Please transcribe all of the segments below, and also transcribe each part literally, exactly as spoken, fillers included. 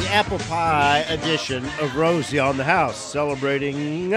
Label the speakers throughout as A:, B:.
A: apple pie edition of Rosie on the House, celebrating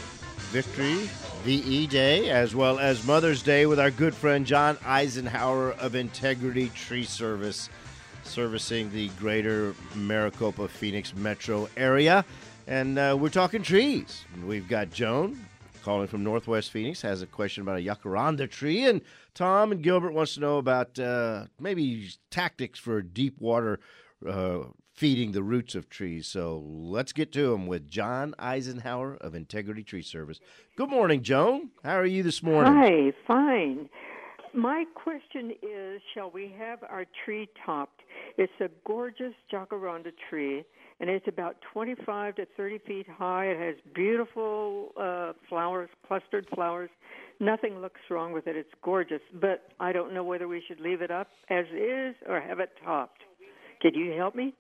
A: Victory, V E Day, as well as Mother's Day with our good friend John Eisenhower of Integrity Tree Service, servicing the greater Maricopa, Phoenix metro area. And uh, we're talking trees. We've got Joan calling from Northwest Phoenix, has a question about a jacaranda tree. And Tom and Gilbert wants to know about uh, maybe tactics for deep water uh, feeding the roots of trees. So let's get to them with John Eisenhower of Integrity Tree Service. Good morning, Joan. How are you this morning?
B: Hi, fine. My question is, shall we have our tree topped? It's a gorgeous jacaranda tree, and it's about twenty-five to thirty feet high. It has beautiful uh, flowers, clustered flowers. Nothing looks wrong with it. It's gorgeous, but I don't know whether we should leave it up as is or have it topped. Could you help me?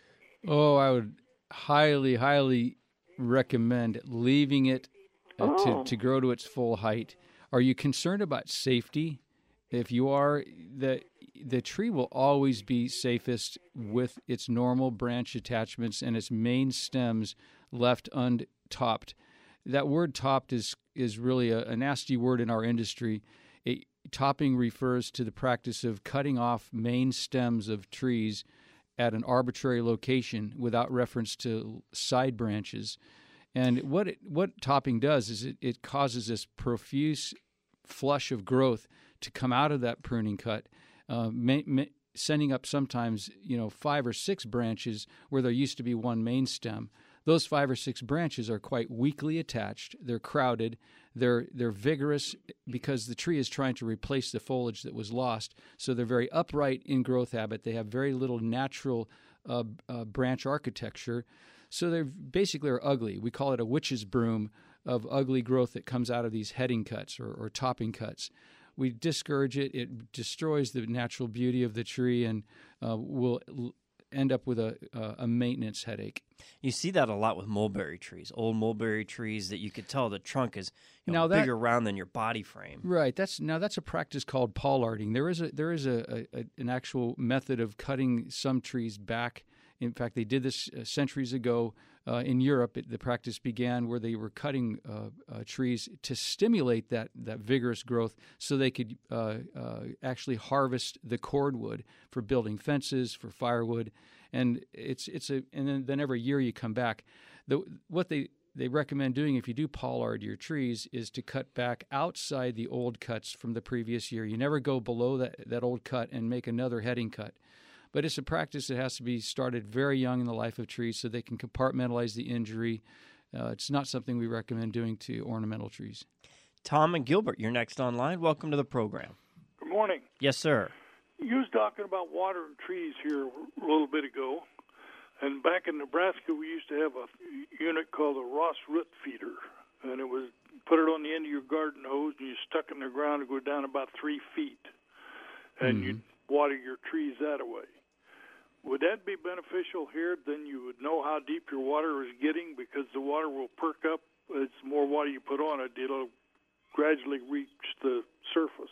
C: Oh, I would highly, highly recommend leaving it uh,
B: oh.
C: to, to grow to its full height. Are you concerned about safety? If you are, the the tree will always be safest with its normal branch attachments and its main stems left untopped. That word topped is, is really a, a nasty word in our industry. It, topping refers to the practice of cutting off main stems of trees at an arbitrary location without reference to side branches. And what it, what topping does is it, it causes this profuse flush of growth to come out of that pruning cut, uh, ma- ma- sending up sometimes, you know, five or six branches where there used to be one main stem. Those five or six branches are quite weakly attached. They're crowded. They're they're vigorous because the tree is trying to replace the foliage that was lost. So they're very upright in growth habit. They have very little natural uh, uh, branch architecture. So they basically are ugly. We call it a witch's broom of ugly growth that comes out of these heading cuts or, or topping cuts. We discourage it. It destroys the natural beauty of the tree and uh, will l- end up with a, a, a maintenance headache.
D: You see that a lot with mulberry trees, old mulberry trees that you could tell the trunk is you know,
C: now that,
D: bigger around than your body frame.
C: Right. That's now that's a practice called pollarding. There is a there is a, a, a an actual method of cutting some trees back. In fact, they did this uh, centuries ago uh, in Europe. It, the practice began where they were cutting uh, uh, trees to stimulate that, that vigorous growth so they could uh, uh, actually harvest the cordwood for building fences, for firewood. And it's it's a and then, then every year you come back. The, what they, they recommend doing if you do pollard your trees is to cut back outside the old cuts from the previous year. You never go below that, that old cut and make another heading cut. But it's a practice that has to be started very young in the life of trees so they can compartmentalize the injury. Uh, it's not something we recommend doing to ornamental trees.
D: Tom and Gilbert, you're next online. Welcome to the program.
E: Good morning.
D: Yes, sir.
E: You was talking about watering trees here a little bit ago. And back in Nebraska, we used to have a unit called a Ross root feeder. And it was put it on the end of your garden hose, and you stuck it in the ground and go down about three feet. And mm-hmm. you'd water your trees that way. Would that be beneficial here? Then you would know how deep your water is getting because the water will perk up. It's more water you put on it, it'll gradually reach the surface.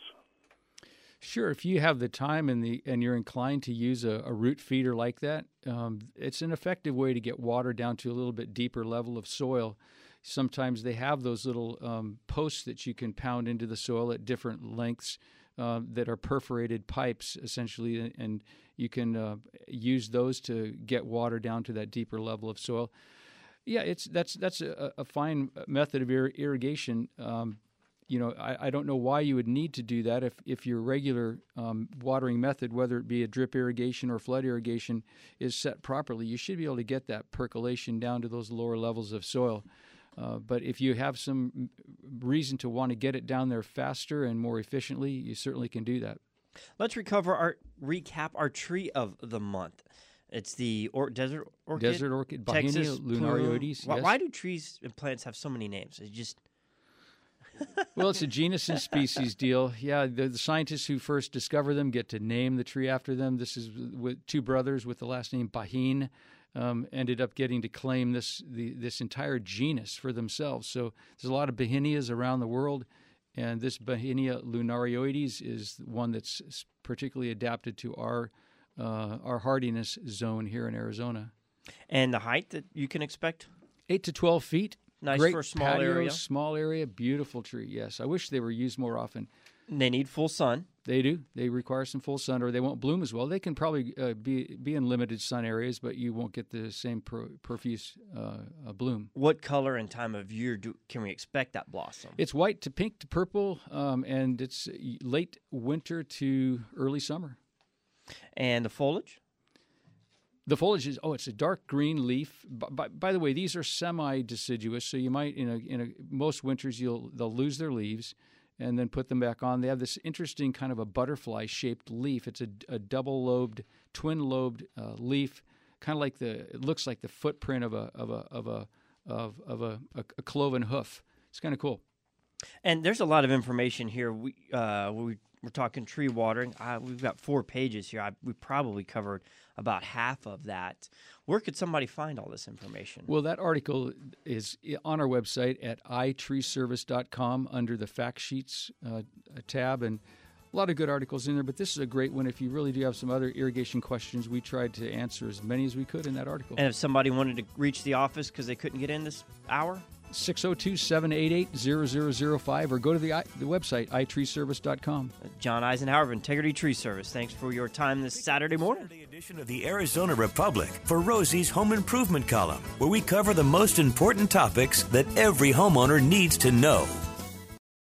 C: Sure, if you have the time and the and you're inclined to use a, a root feeder like that, um, it's an effective way to get water down to a little bit deeper level of soil. Sometimes they have those little um, posts that you can pound into the soil at different lengths uh, that are perforated pipes, essentially, and you can uh, use those to get water down to that deeper level of soil. Yeah, it's that's that's a, a fine method of ir- irrigation. Um, you know, I, I don't know why you would need to do that if, if your regular um, watering method, whether it be a drip irrigation or flood irrigation, is set properly. You should be able to get that percolation down to those lower levels of soil. Uh, but if you have some reason to want to get it down there faster and more efficiently, you certainly can do that.
D: Let's recover our recap our tree of the month. It's the or, desert orchid.
C: Desert orchid, Bauhinia lunarioides.
D: Why,
C: yes.
D: why do trees and plants have so many names? It just
C: well, it's a genus and species deal. Yeah, the, the scientists who first discover them get to name the tree after them. This is with two brothers with the last name Bauhin. Um, ended up getting to claim this the, this entire genus for themselves. So there's a lot of Bauhinias around the world, and this Bauhinia lunarioides is one that's particularly adapted to our uh, our hardiness zone here in Arizona.
D: And the height that you can expect?
C: eight to twelve feet.
D: Nice
C: Great
D: for a small
C: patio,
D: area.
C: Small area, beautiful tree. Yes, I wish they were used more often.
D: And they need full sun.
C: They do. They require some full sun, or they won't bloom as well. They can probably uh, be be in limited sun areas, but you won't get the same pro- profuse uh, uh, bloom.
D: What color and time of year do can we expect that blossom?
C: It's white to pink to purple, um, and it's late winter to early summer.
D: And the foliage?
C: The foliage is, oh, it's a dark green leaf. By, by, by the way, these are semi-deciduous, so you might, in a, in a, most winters, you'll they'll lose their leaves and then put them back on. They have this interesting kind of a butterfly-shaped leaf. It's a, a double-lobed, twin-lobed uh, leaf, kind of like the, it looks like the footprint of a of a of a of, of a, a, a cloven hoof. It's kind of cool.
D: And there's a lot of information here. We uh, we we're talking tree watering. Uh, we've got four pages here. I, we probably covered about half of that. Where could somebody find all this information?
C: Well, that article is on our website at i tree service dot com under the fact sheets uh, tab, and a lot of good articles in there. But this is a great one. If you really do have some other irrigation questions, we tried to answer as many as we could in that article.
D: And if somebody wanted to reach the office because they couldn't get in this hour?
C: six oh two, seven eight eight, zero zero zero five, or go to the, the website, i tree service dot com.
D: John Eisenhower of Integrity Tree Service, thanks for your time this Saturday morning.
F: Saturday edition of the Arizona Republic for Rosie's Home Improvement Column, where we cover the most important topics that every homeowner needs to know.